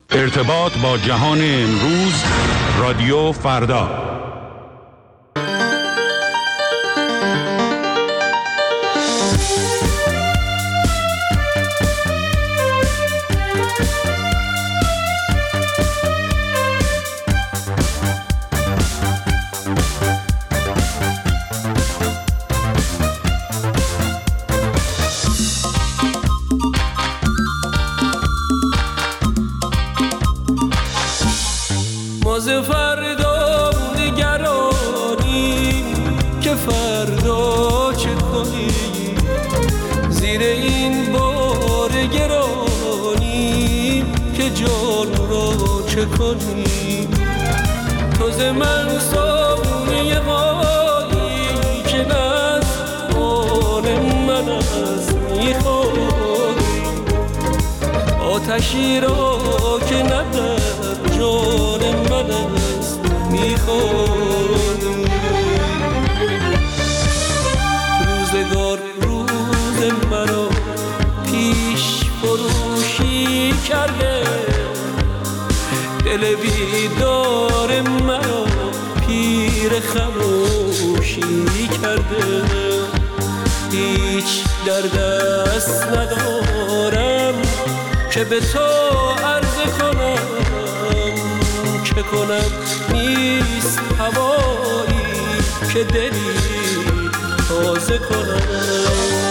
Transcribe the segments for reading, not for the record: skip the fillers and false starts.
ارتباط با جهان امروز، رادیو فردا. فردا نگرانی که فردا چه کنی، زیر این بار گرانی که جان را چه کنی. تو ز من صابون غالی که نز آن من از میخوری، آتشی را که ندر جان من است میخوری. روزگار روز مرا پیش فروشی کرده، دل بیدار مرا پیر خموشی کرده. هیچ در دست ندارم که به تو عرض کنم، چه کنم نیست هوایی که دلی تازه کنم.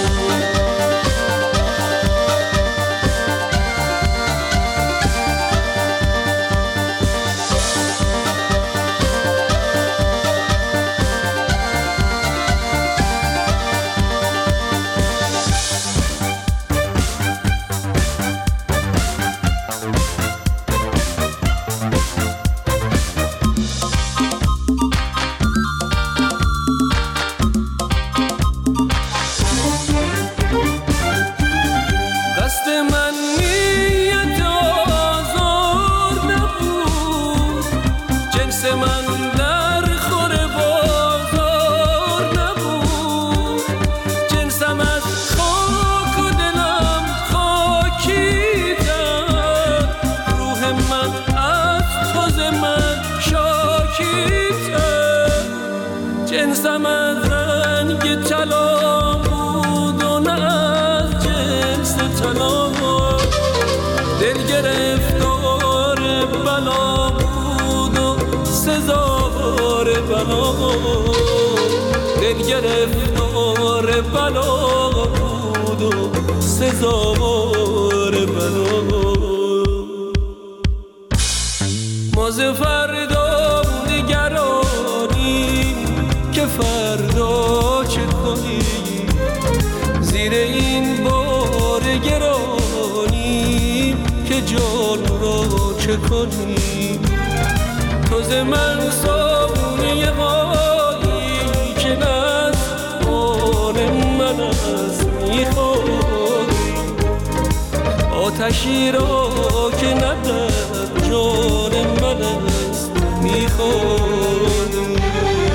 جنسم از رنگ طلا بود و نه از جنس طلا، دل گرفتار بلا بود و سزاوار بلا، دل گرفتار بلا بود و سزاوار بلا. ما ز فردا نگرانی که فردا چه کنی، زیر این بار گرانی که جان را چه کنی. تو ز من صابون غالی که نز آن من از میخوری، آتشی را که ندر جان من از میخوری.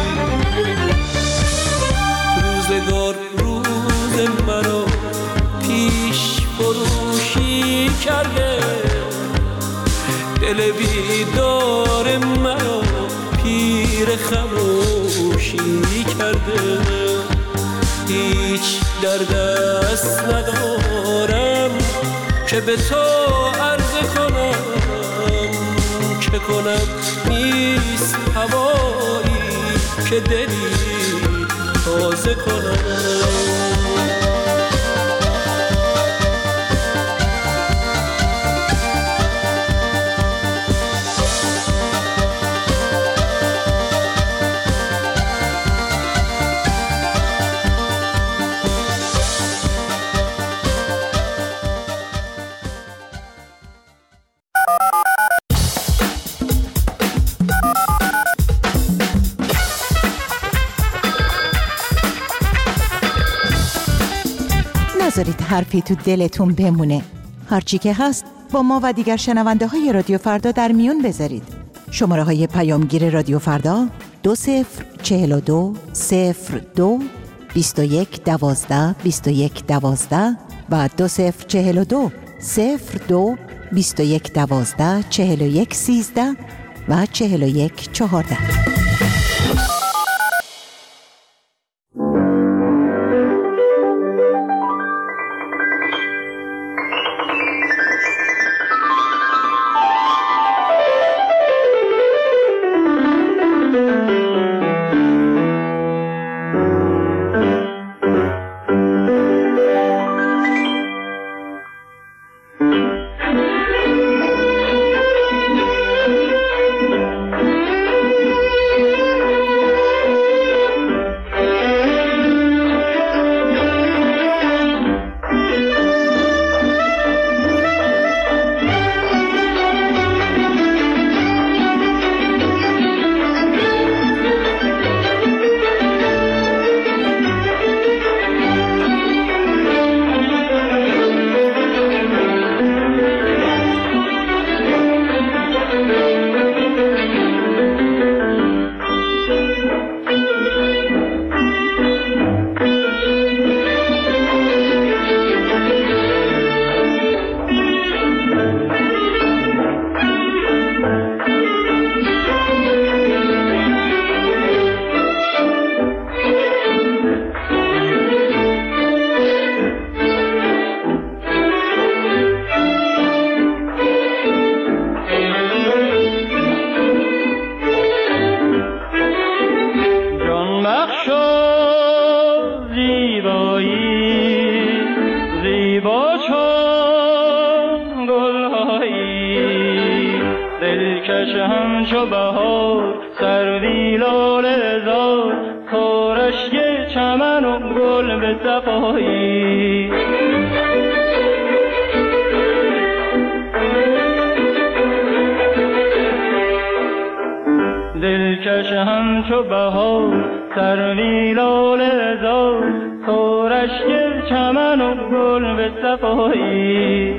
روزگار روز مرا پیش فروشی کرده، دل بیدار مرا پیر خموشی کرده. هیچ در دست ندارم که به تو عرض کنم، چه کنم نیست هوایی که دلی تازه کنم. نذارید حرفی تو دلتون بمونه. هرچی که هست با ما و دیگر شنونده های رادیو فردا در میون بذارید. شماره های پیامگیر رادیو فردا 2042 02 21 12 21 12 و 2042 02 2112 4113 و 4114. همچو بهار سروی لاله زار کارشگ چمن و گل به صفایی دلکش همچو بهار سروی لاله زار کارشگ چمن و گل به صفایی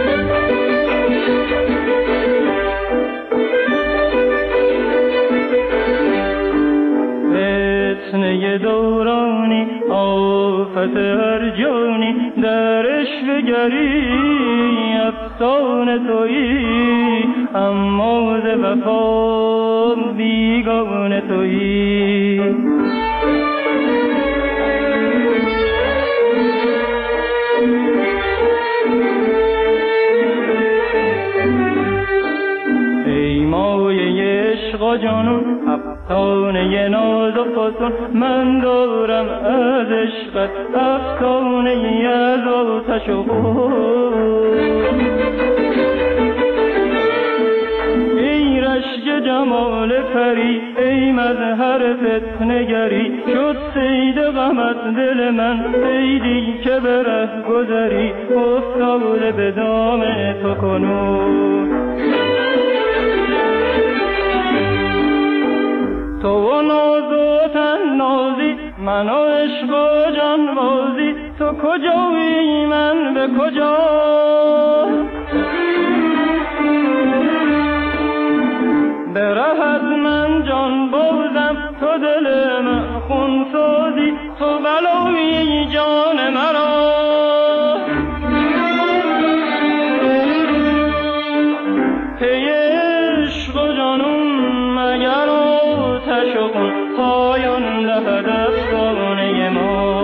فتنه دورانی آفت هر جانی در عشقگری افسانه تویی اما ز وفا بیگانه تویی ای مایه عشق و جانون افسانه ناز و فسون من دارم از عشقت افسانه ای از آتش و خون ای رشک جمال پری ای مظهر فتنه‌گری شد صید غمت دل من صیدی که به ره گذری افتاده به دام تو کنون تو و ناز و تن نازی من و عشق و جان بازی تو کجایی من به کجا به ره از من جان بازم تو دل من خون سازی تو بلایی جان مرا پی عشق و جانون مگر آتش و خون پایان دهد افسانه ما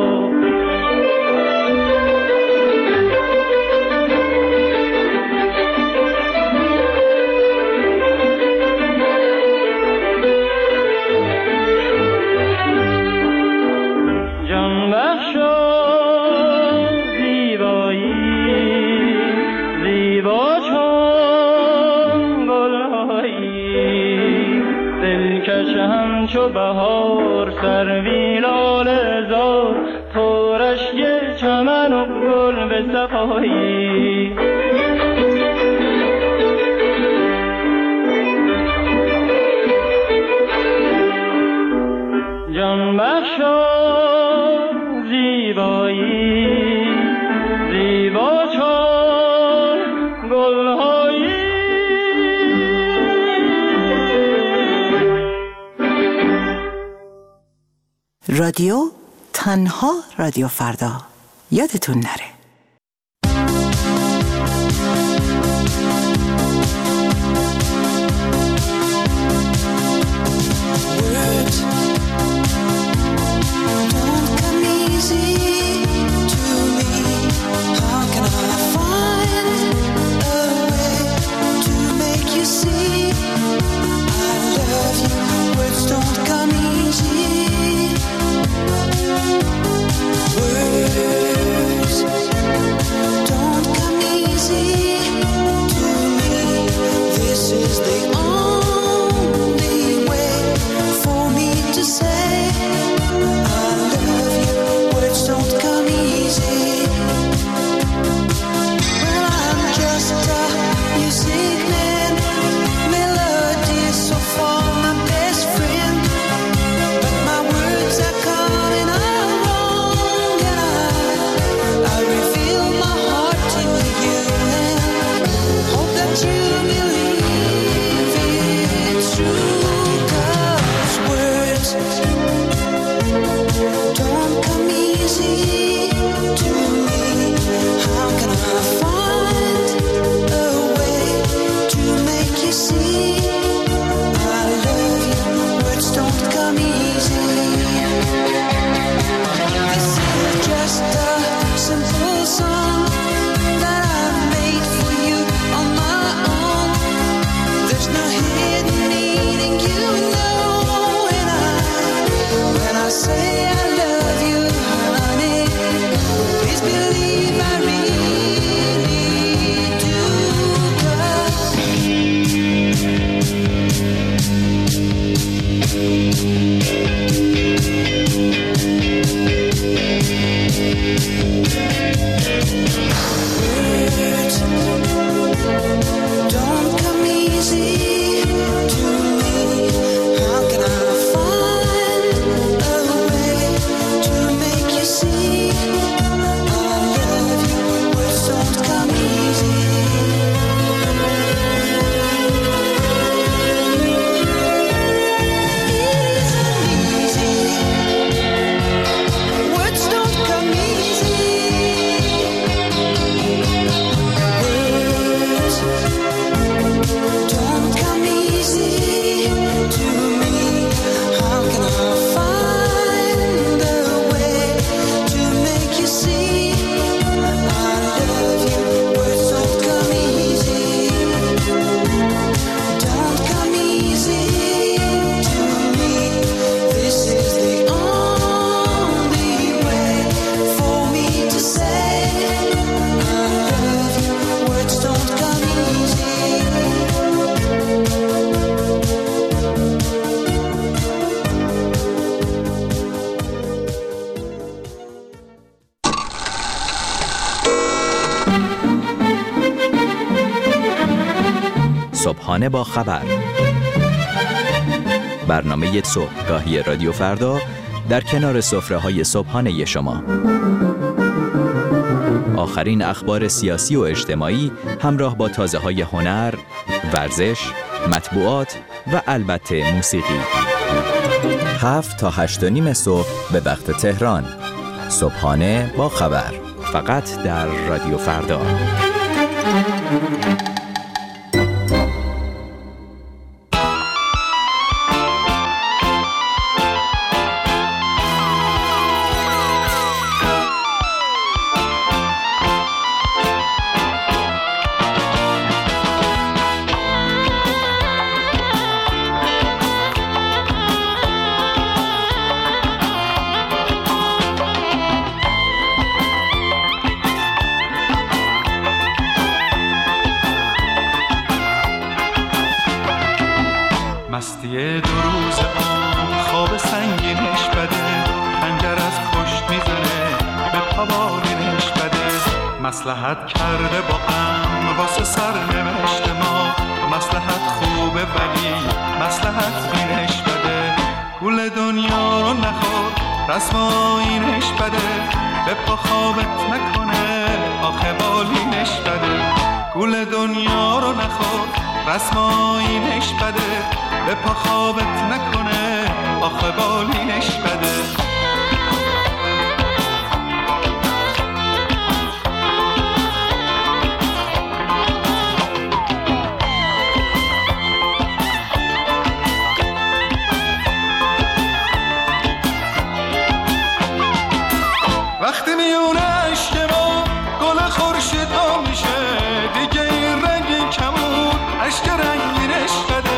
جان بخشا زیبایی زیبا چون گلهایی دلکش همچو بهار سروی لاله زار تو رشک چمن و گل به صفایی جان بخشا زیبایی زیبا چون گلهایی رادیو تنها رادیو فردا یادتون نره. صبحانه با خبر، برنامه صبحگاهی رادیو فردا در کنار سفره‌های صبحانه شما. آخرین اخبار سیاسی و اجتماعی همراه با تازه‌های هنر، ورزش، مطبوعات و البته موسیقی. 7 تا 8:30 صبح به وقت تهران. صبحانه با خبر، فقط در رادیو فردا. مستی 2 روز اون خواب سنگینش بده، خنجر از پشت میزنه به پابالینش بده. مصلحت کرده با غم واسه سرنوشت ما، مصلحت خوبه ولی مصلحت بینش بده. گول دنیا رو نخور رسم آیینش بده، به پا خوابت نکنه آخه بالینش بده. گول دنیا رو نخور رسم آیینش بده، به پا خوابت نکنه آخه بالینش بده. وقتی میونه عشق ما گل خورشید ها میشه، دیگه این رنگی کمون عشق رنگینش بده.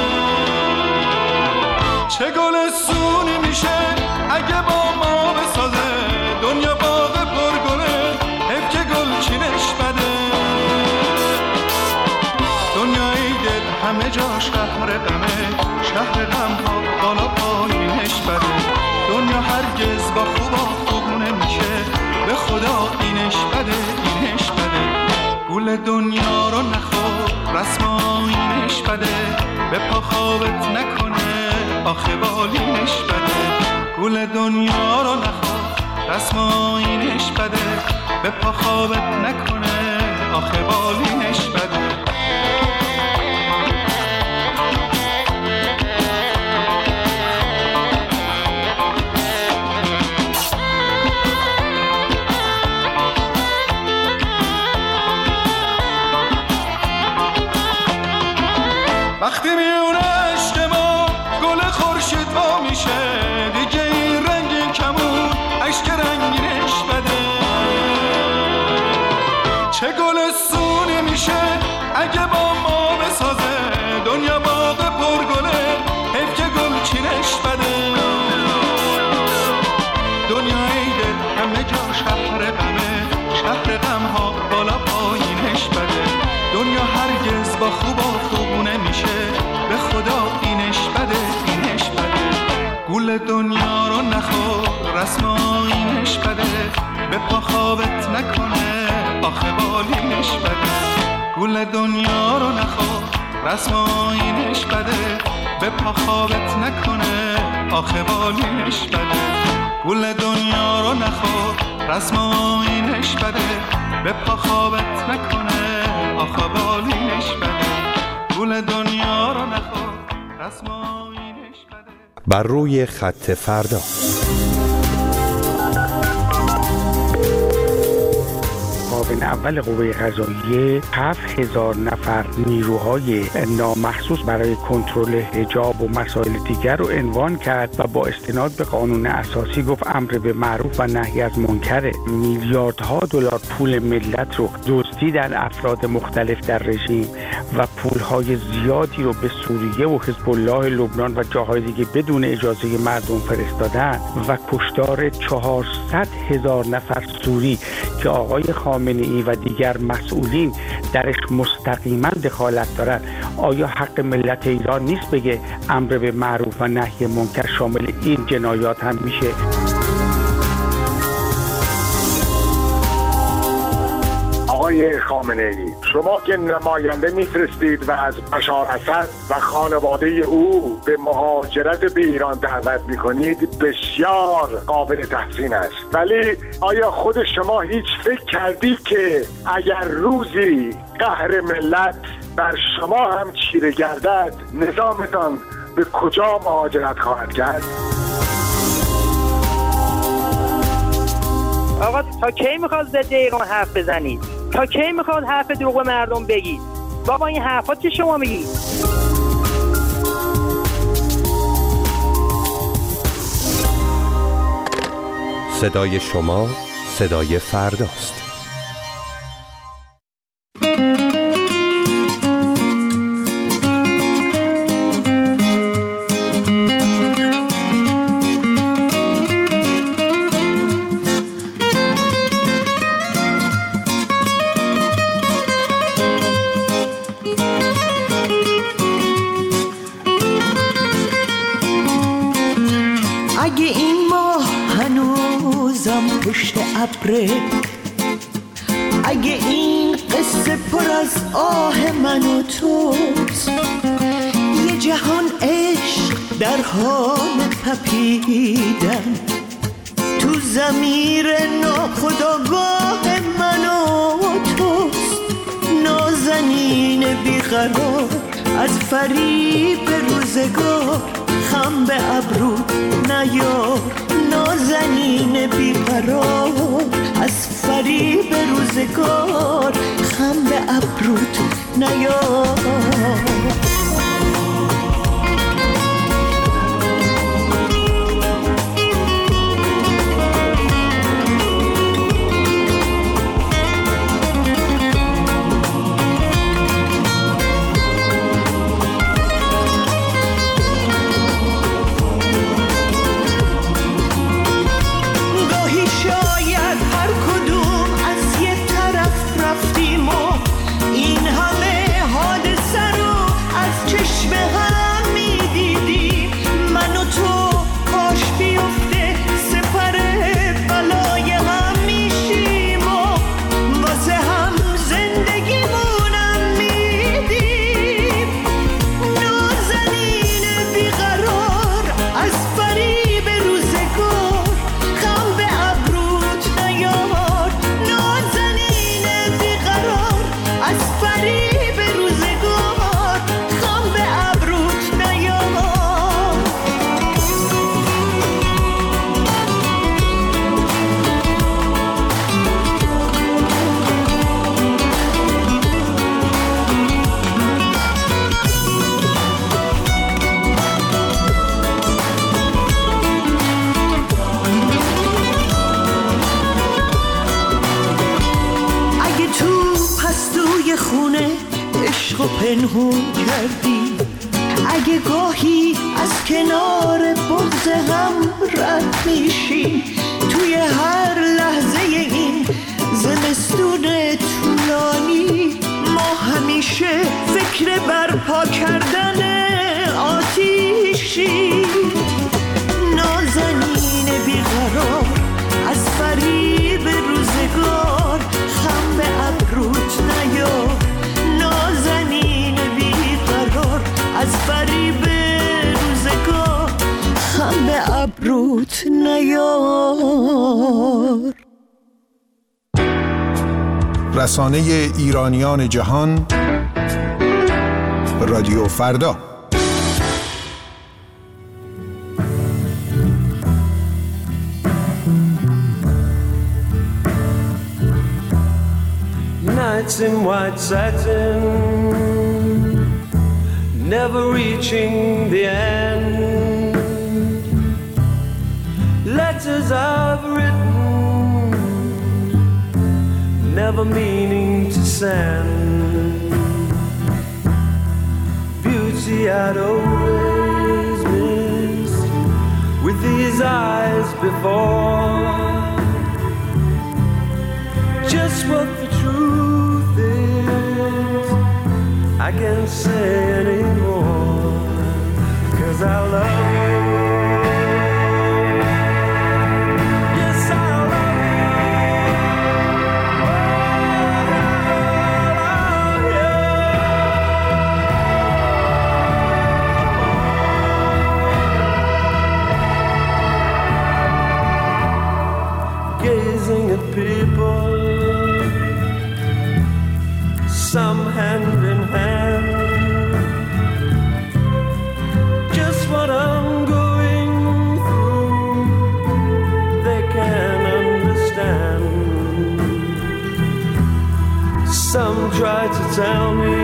چه گل سونی میشه اگه با ما بسازه، دنیا باغ پرگله حیف که گل چینش بده. دنیای دل همه جاش قهر غمه، شهر غم ها بالا پایینش بده. دنیا هرگز با خوب نمیشه، به خدا اینش بده اینش بده. گول دنیا رو نخور رسم آیینش بده، به پا خوابت نکنه آخه بالینش بده. گل دنیا رو نخور رسم آیینش بده، به پا خوابت نکنه آخه بالینش بده. وقتی میونه عشق ما گل خورشید وا میشه، دیگه این رنگین کمون عشق رنگینش بده. چه گل سونی میشه اگه با ما بسازه، دنیا باغ پرگله حیف که گل چینش بده. دنیا عیده همه جا شهر غمه، شهر غم ها بالا پایینش بده. دنیا هرگز با خوب خوبونه میشه، به خدا اینش بده اینش بده. گول دنیا رو نخور رسم آیینش بده، به پا خوابت نکنه آخه بالینش بده. گول دنیا رو نخور رسم آیینش بده، به پا خوابت نکنه آخه بالینش بده. گول دنیا رو نخور رسم آیینش بده، به پا خوابت نکنه آخه بالینش بده. گول دنیا رو نخور رسم آیینش بده. بر روی خط فردا. معاون اول قوه قضاییه 7000 نفر نیروهای نامخصوص برای کنترل حجاب و مسائل دیگر رو عنوان کرد و با استناد به قانون اساسی گفت امر به معروف و نهی از منکره. میلیاردها دلار پول ملت رو دزدیدن افراد مختلف در رژیم و پولهای زیادی رو به سوریه و حزب الله لبنان و جاهای دیگه بدون اجازه مردم فرستادن و کشتار 400,000 نفر سوری که آقای خامنه‌ای و دیگر مسئولین درش مستقیما دخالت دارند. آیا حق ملت ایران نیست بگه امر به معروف و نهی منکر شامل این جنایات هم میشه؟ آقای خامنه‌ای، شما که نماینده میفرستید و از بشار اسد و خانواده او به مهاجرت به ایران دعوت میکنید بسیار قابل تحسین است، ولی آیا خود شما هیچ فکر کردید که اگر روزی قهر ملت بر شما هم چیره گردد نظامتان به کجا مهاجرت خواهد کرد؟ آقا تا کی میخواد ضد ایران حرف بزنید؟ تا کی میخواد حرف دروغ مردم بگید؟ بابا این حرفات که شما میگید. صدای شما صدای فرداست. اگه این ماه هنوزم پشت ابره، اگه این قصه پر از آه من و توست، یه جهان عشق در حال تپیدن تو ضمیر ناخودآگاه من و توست. نازنین بیقرار از فریب روزگار خم به ابرو نیار، نازنین بیقرار از فریب روزگار خم به ابروت نیار. این همه حادثه رو عشق و پنهون کردی. اگه گاهی از کنار بغض هم رد میشی، توی هر لحظه این زمستون طولانی ما همیشه فکر برپا کردن آتیشی. نازنین بیقرار از فریب روزگار، خم به ابروت نیار. نازنین بیقرار از فریب روزگار، خم به ابروت نیار. رسانه ایرانیان جهان، رادیو فردا. Nights in white satin, never reaching the end. Letters I've written, never meaning to send. Beauty I'd always missed with these eyes before. Just what the truth is, I can't say anymore, 'cause I love you. Yes, I love you. Oh, I love you. Gazing at people, some hand in hand, just what I'm going through, they can understand. Some try to tell me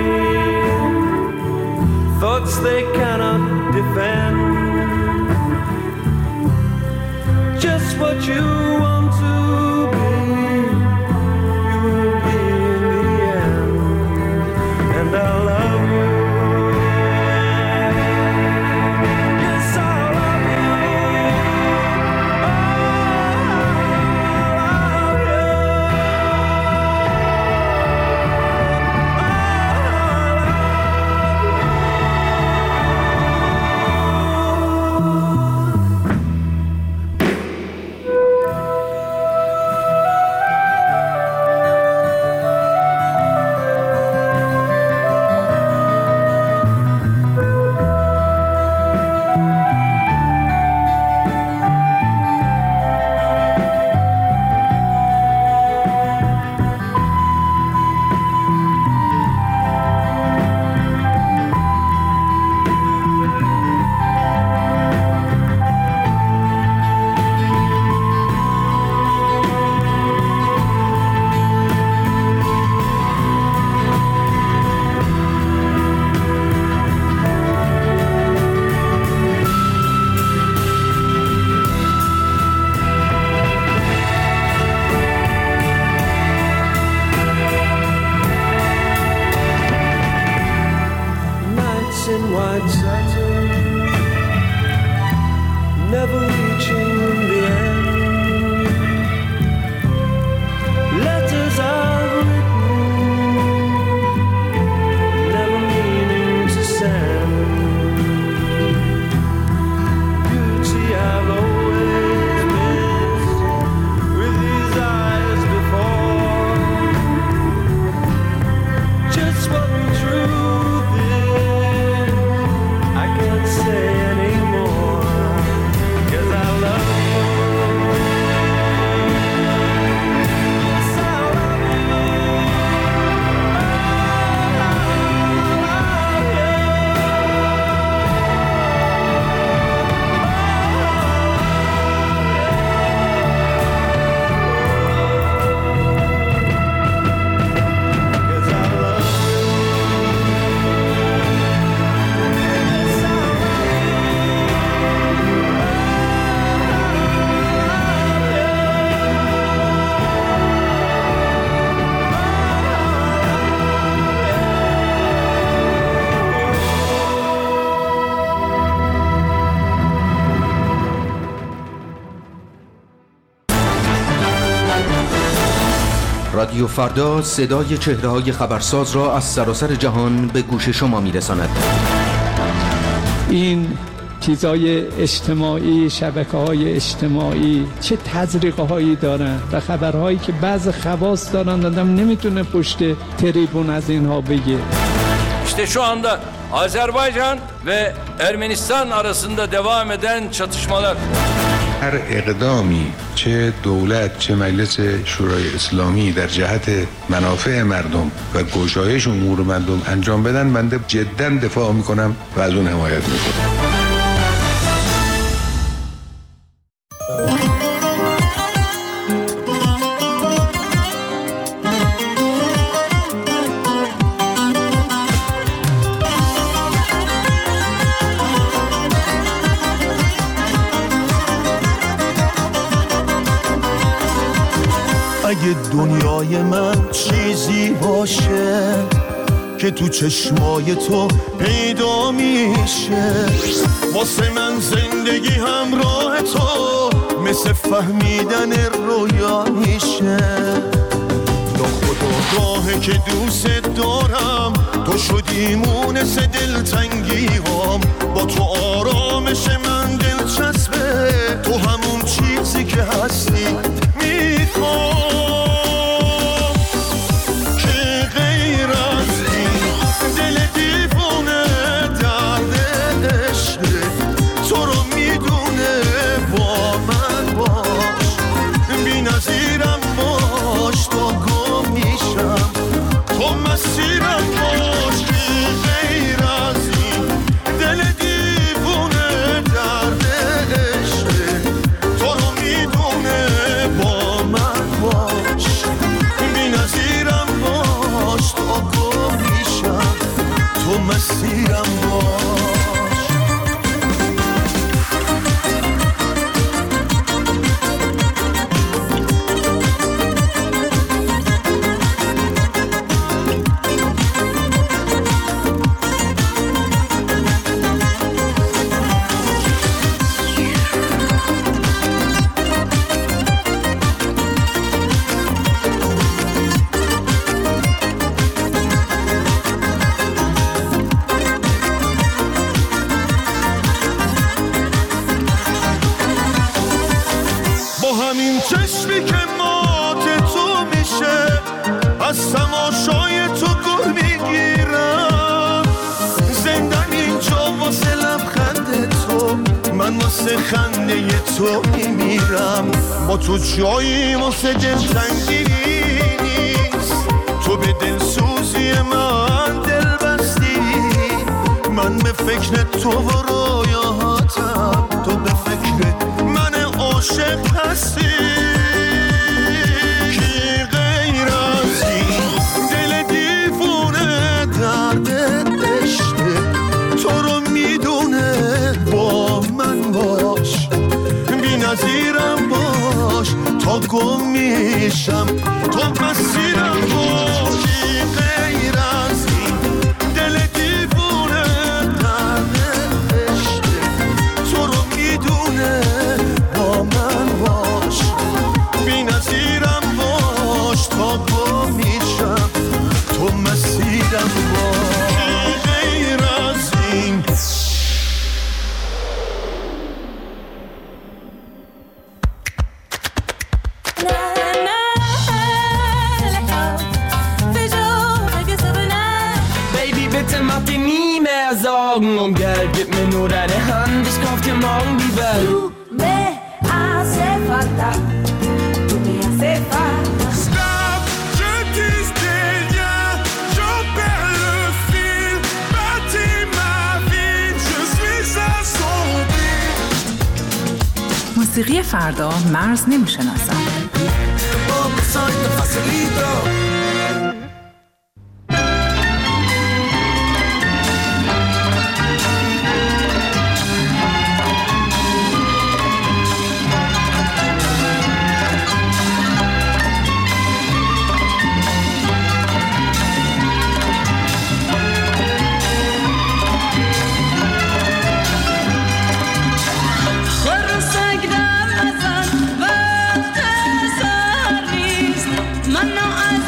thoughts they cannot defend. Just what you want to be, you will be in the end. And I love you. Yes, I love you. Oh, I love you. Say anymore, 'cause I رادیو فردا صدای چهره‌های خبرساز را از سراسر جهان به گوش شما می‌رساند. این چیزهای اجتماعی، شبکه‌های اجتماعی چه تزریق‌هایی دارن و خبرهایی که بعض خواص دارن آدم نمیتونه پشت تریبون از اینها بگه. İşte şu anda Azerbaycan ve Ermenistan arasında devam eden çatışmalar. هر اقدامی چه دولت چه مجلس شورای اسلامی در جهت منافع مردم و گشایش امور مردم انجام بدن، من جدا دفاع میکنم و از اون حمایت میکنم. اگه دنیای من چیزی باشه که تو چشمای تو پیدا میشه، واسه من زندگی همراه تو مثل فهمیدن رویا میشه. یا خدا راهه که دوست دارم تو شدی مونس دلتنگی هم، با تو آرامش من دلچسبه، تو همون چیزی که هستی میخوام. که غیر از این دل دیوونه درد عشقه، تو رو میدونه با من باش، بی نظیرم باش تا گم میشم، تو مسیرم باش. که غیر از این دل دیوونه درد عشقه، تو رو میدونه با من باش، بی نظیرم باش تا گم میشم، تو مسیرم باش. همین چشمی که مات تو میشه، از تماشای تو گل میگیرم، زندم اینجا واسه لبخند تو، من واسه خنده تو میمیرم. با تو جایی واسه دلتنگی نیست، تو به دلسوزی من دل بستی، من به فکر تو و رویاهاتم، تو به فکر من عاشق هستی. کی غیر از این دل دیوونه درد عشقه، تو رو میدونه با من باش، بی نظیرم باش تا گم میشم، تو مسیرم باش. کی غیر از این دل دیوونه درد عشقه، تو رو میدونه با من باش، بی نظیرم باش تا گم میشم، تو مسیرم باش. غیر از این Baby, bitte mach dir nie mehr Sorgen um Geld, gib mir nur deine Hand, ich kauf dir morgen die Welt. Tu me hace falta, tu me hace falta. Stop, je dis des liens, j'en perds le fil, bâtis ma vie, je suis assombri. موسیقی فردا مرز نمیشناسد. من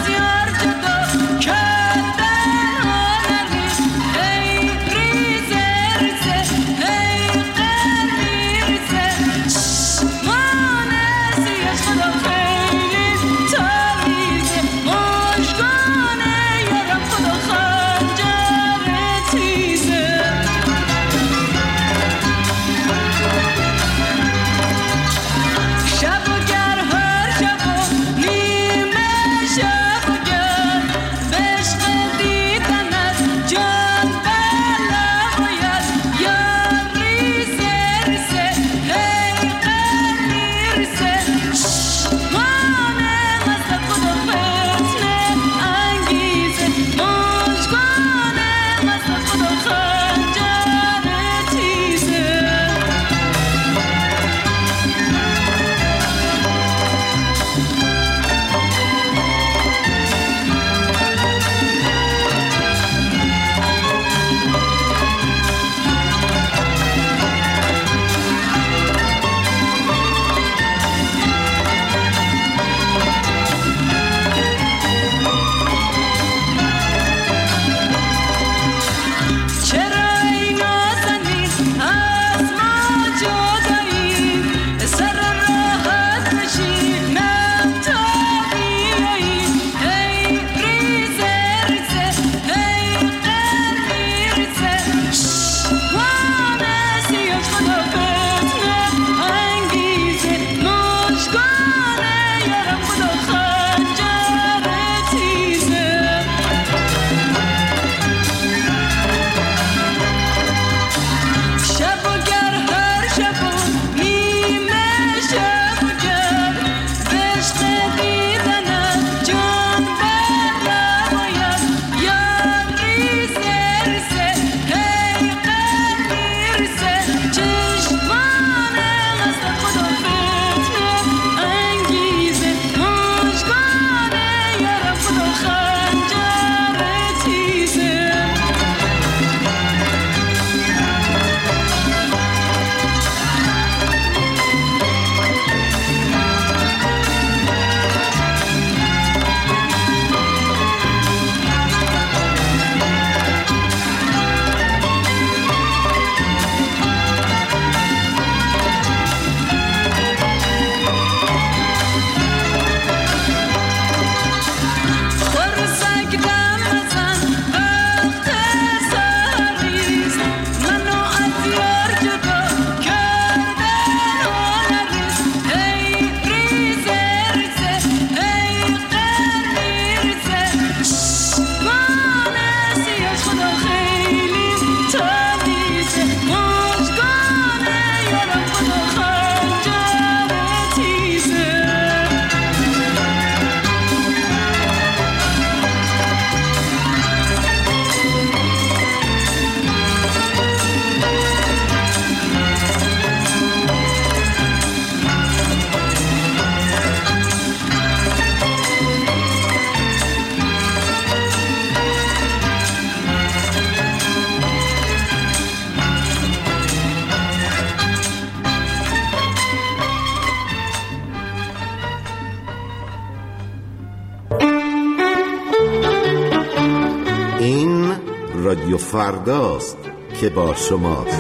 رادیو فرداست که با شماست.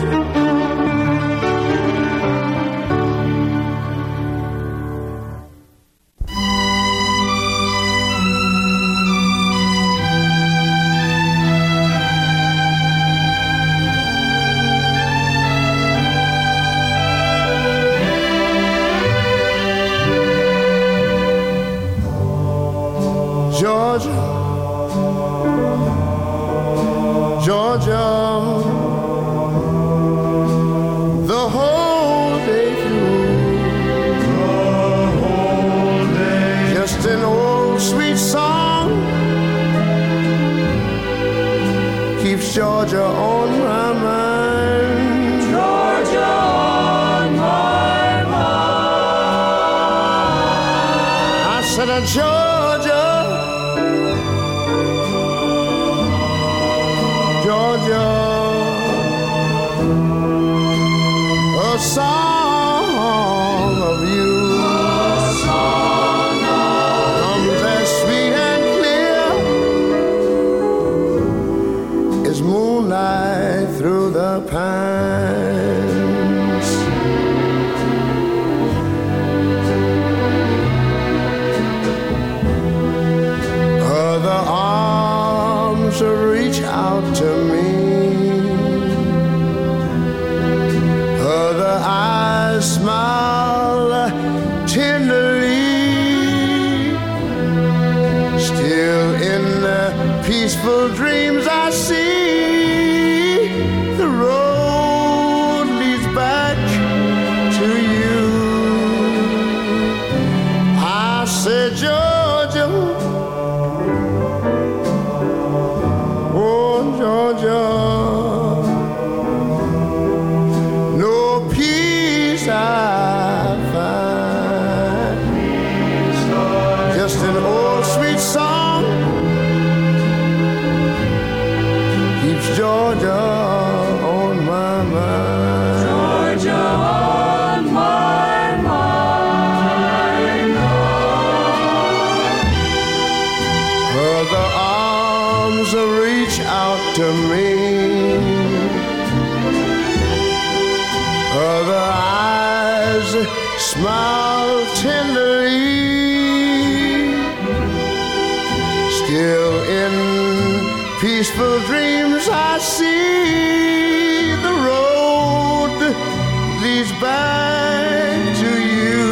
Georgia, the whole day through, just an old sweet song keeps Georgia on my mind. Georgia on my mind. I said, Georgia, Georgia, a song of you comes as sweet and clear as moonlight through the pines. Other arms reach out to me, other eyes smile tenderly. Still in the peaceful dreams I see, the road leads back to you. I said, Georgia, Georgia, no peace I find, just an old sweet song keeps Georgia on my mind. Georgia on my mind. Other arms reach out to me, other eyes smile tenderly. Still in peaceful dreams I see the road leads back to you.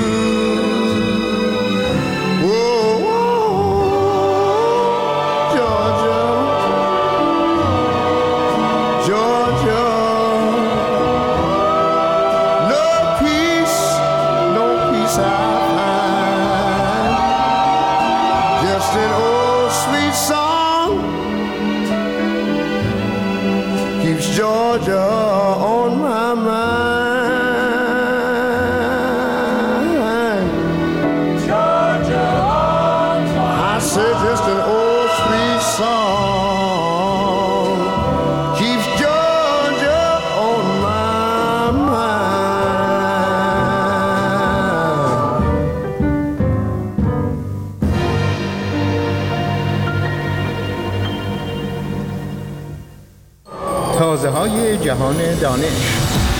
Georgia on my mind. Georgia on my mind. I said just an old sweet song keeps Georgia on my mind. تازه‌های جهان دانش.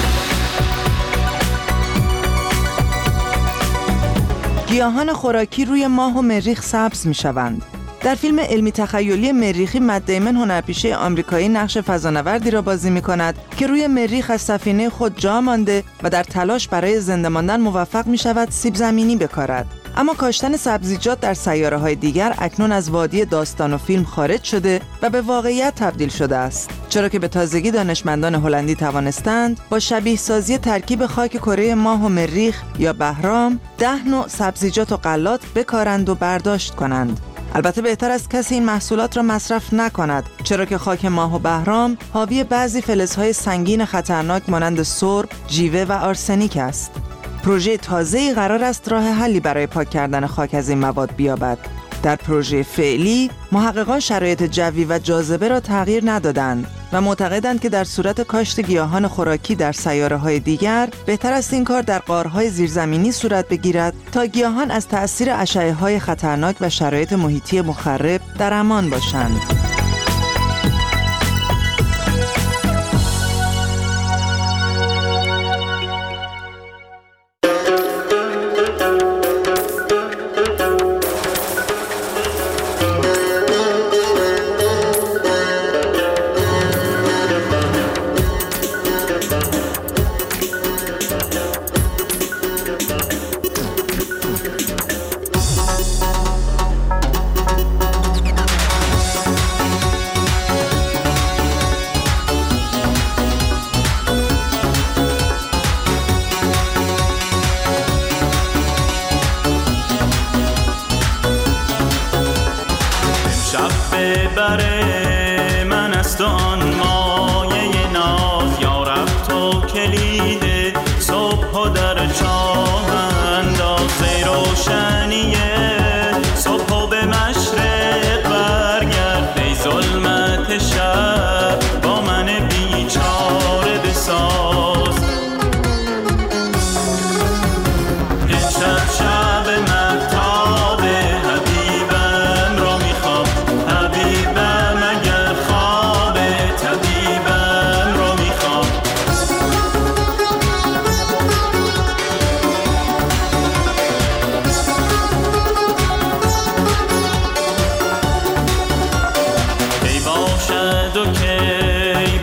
گیاهان خوراکی روی ماه و مریخ سبز می‌شوند. در فیلم علمی تخیلی مریخی مت دیمن هنرپیشه آمریکایی نقش فضانوردی را بازی می‌کند که روی مریخ از سفینه خود جا مانده و در تلاش برای زنده ماندن موفق می‌شود سیب زمینی بکارد. اما کاشتن سبزیجات در سیاره‌های دیگر اکنون از وادی داستان و فیلم خارج شده و به واقعیت تبدیل شده است، چرا که به تازگی دانشمندان هلندی توانستند با شبیه سازی ترکیب خاک کره ماه و مریخ یا بهرام 10 نوع سبزیجات و غلات بکارند و برداشت کنند. البته بهتر است کسی این محصولات را مصرف نکند، چرا که خاک ماه و بهرام حاوی بعضی فلزهای سنگین خطرناک مانند سرب، جیوه و آرسنیک است. پروژه تازه‌ای قرار است راه حلی برای پاک کردن خاک از این مواد بیابد. در پروژه فعلی محققان شرایط جوی و جاذبه را تغییر ندادند و معتقدند که در صورت کاشت گیاهان خوراکی در سیاره‌های دیگر بهتر است این کار در غارهای زیرزمینی صورت بگیرد تا گیاهان از تأثیر اشعه‌های خطرناک و شرایط محیطی مخرب در امان باشند.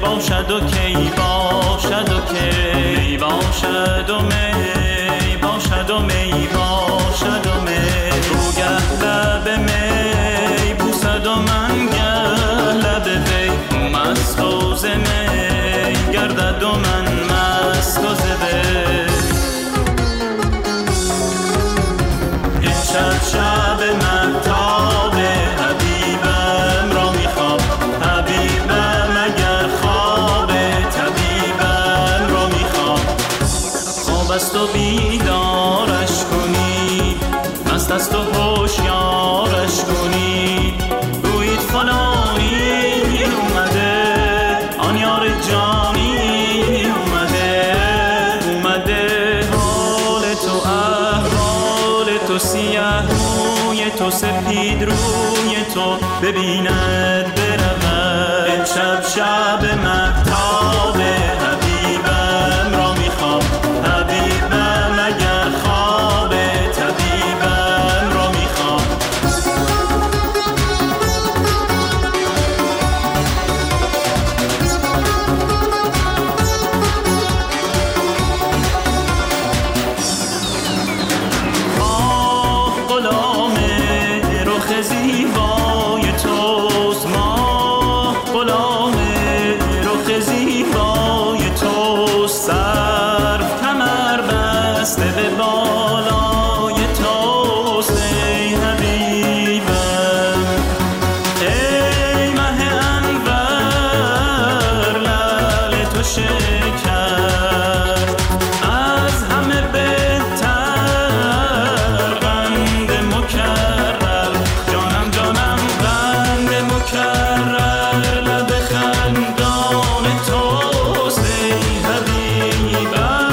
باشد و کی باشد و کی باشد و می باشد و می باشد و می بوگه لب می بوسد و من گه لب وی مست و ز می گردد و من مست و ز وی امشب شب مهتاب حبیبم را میخواب حبیبم اگر خواب طبیبم را میخواب خواب است و بیدارش کنید مست است و هوشیارش کنید گویید فلانی اومده آن یار جانی اومده حال تو احوال تو سیه روی تو سپید روی تو ببیند برود امشب شب مهتاب حبیبم را میخواب حبیبم اگر خواب طبیبم را میخواب غلام رخ زیبای توست ما غلام رخ زیبای توست سر کمر بسته به بالای توست ای حبیبم ای مه انور لعل تو شکر از همه بهتر قند مکرر جانم جانم قند مکرر لب خندان توست ای حبیبم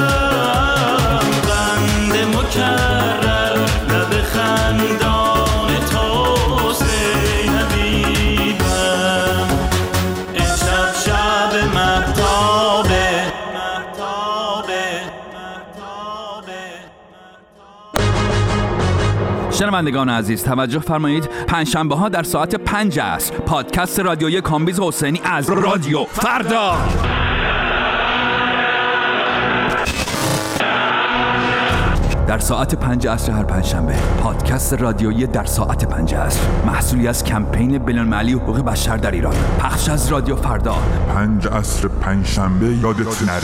قند مکرر لب خندان توست ای حبیبم امشب شب مهتابه شنوندگان عزیز توجه فرمایید پنجشنبه ها در ساعت 5 عصر پادکست رادیویی کامبیز حسینی از رادیو فردا در ساعت 5 عصر هر پنجشنبه پادکست رادیویی در ساعت 5 عصر محصولی از کمپین بین‌المللی حقوق بشر در ایران پخش از رادیو فردا 5 عصر پنجشنبه یادت نره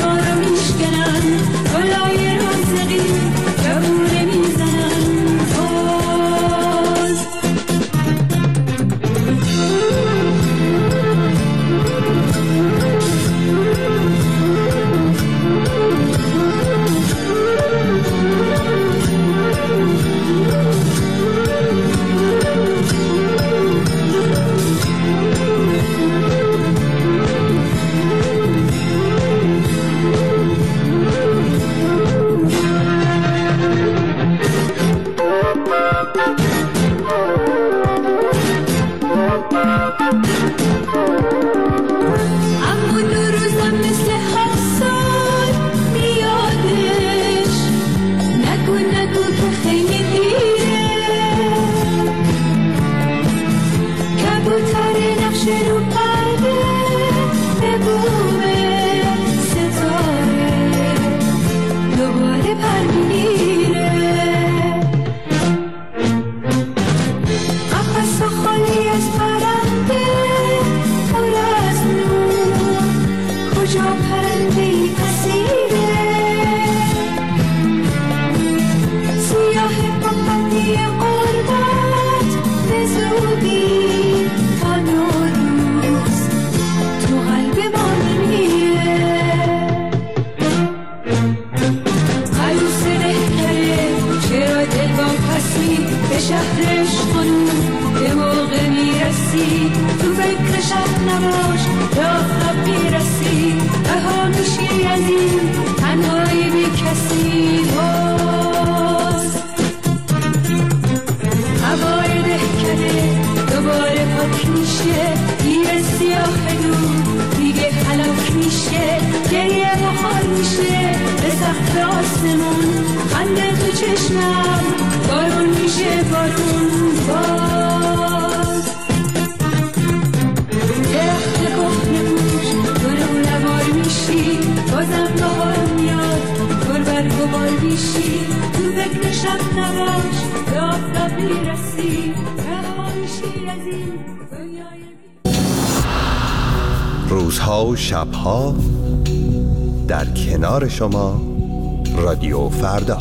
سربارو میشکنن گلای رازقی جوونه میزنن بادی قربت به زودی تا نوروز تو قلب ما میمیره. عروس دهکده چرا دل با پسی به شهرش خانوم به موقع میرسی، تو فکر شب نباش راه میرسی، رها میشی از این تنهایی بی کسی. باز هوای دهکده دوباره پاک میشه، گیر سیاه دور دیگه هلاک میشه، گریه بخار میشه به سقف آسمون، خنده تو چشمم بارون میشه بارون. باز درخت کهنه پوش برو لبار میشی، بازم بهار میاد پر برگ و بار میشی، تو فکر شب نباش به آفتاب میرسی، رها میشی از این دنیای روزها و شبها در کنار شما رادیو فردا.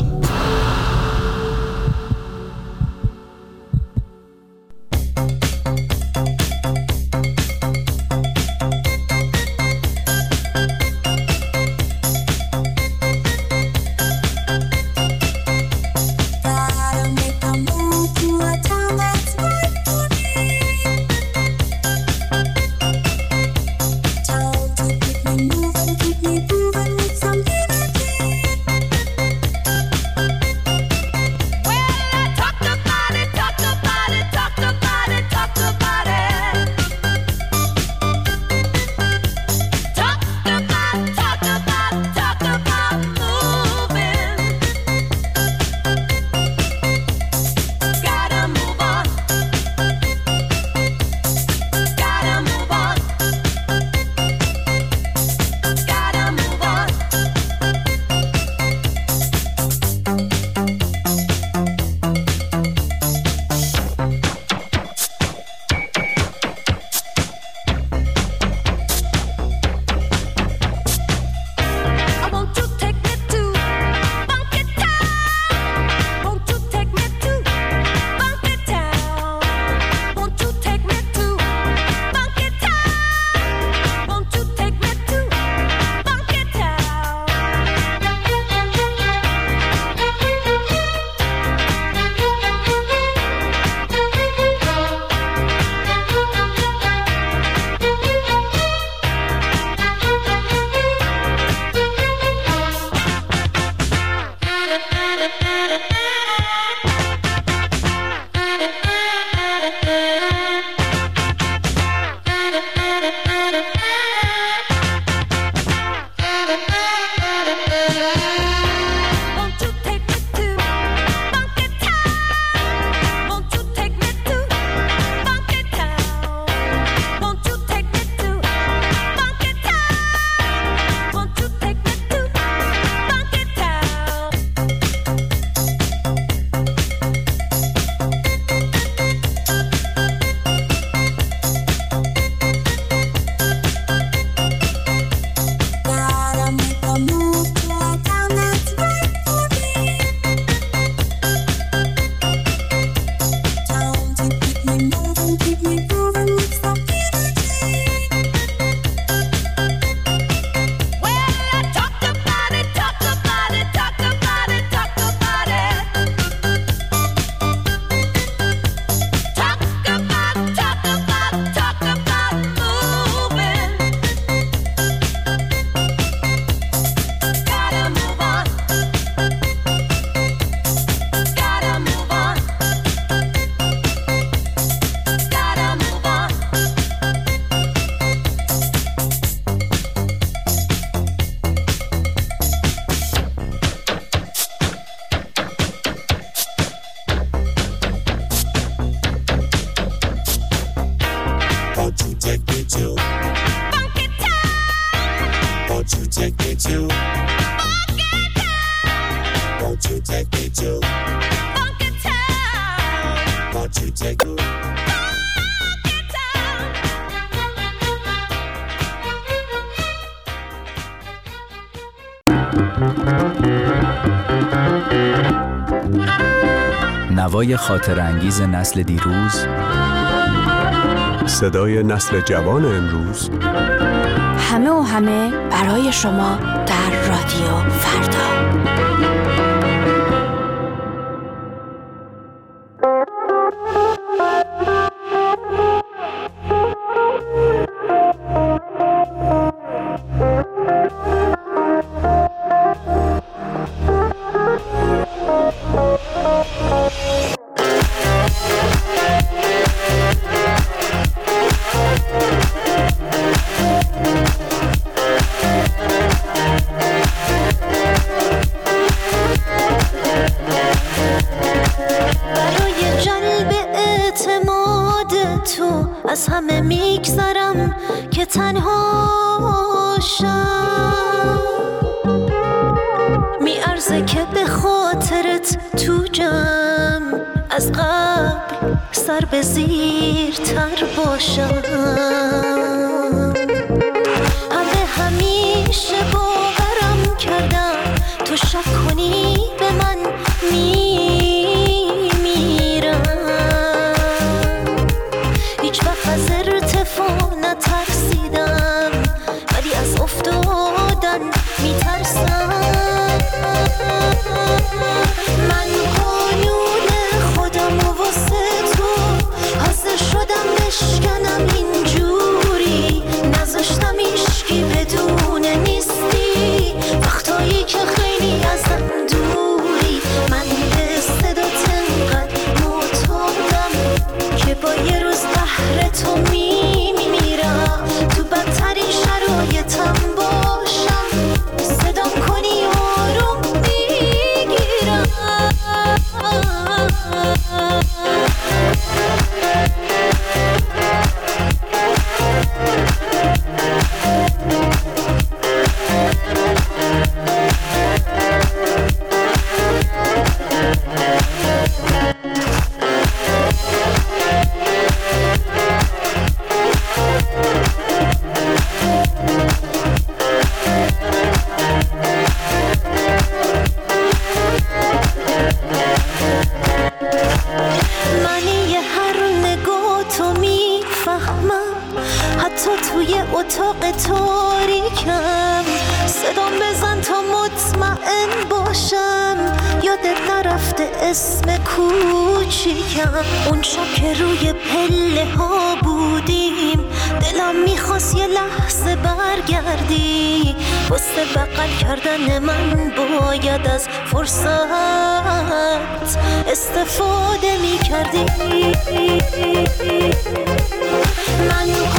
نوای خاطر انگیز نسل دیروز، صدای نسل جوان امروز، همه و همه برای شما در رادیو فردا. از همه میگذرم که تنها شم، میارزه که به خاطرت تو جمع از قبل سر به زیرتر باشم. همه همیشه باورم کردم تو شک کنی به من از ارتفاع نترسیدم، ولی از افتادن میترسم. من قانون خودم و واسه تو حاضر شدم بشکنم اینجوری، نذاشتم ایشکی بدونه نیستی وقتایی که خیلی ازم دوری. من به صدات انقدر معتادم که با یه روز بهر تو میمیرم، تو بدترین شرایطم باشم صدام کنی آروم میگیرم. توی اتاق تاریکم صدام بزن تا مطمئن باشم یادت نرفته اسم کوچیکم. اون شب که روی پله ها بودیم دلم میخواست یه لحظه برگردی، واسه بغل کردن من باید از فرصت استفاده میکردی. من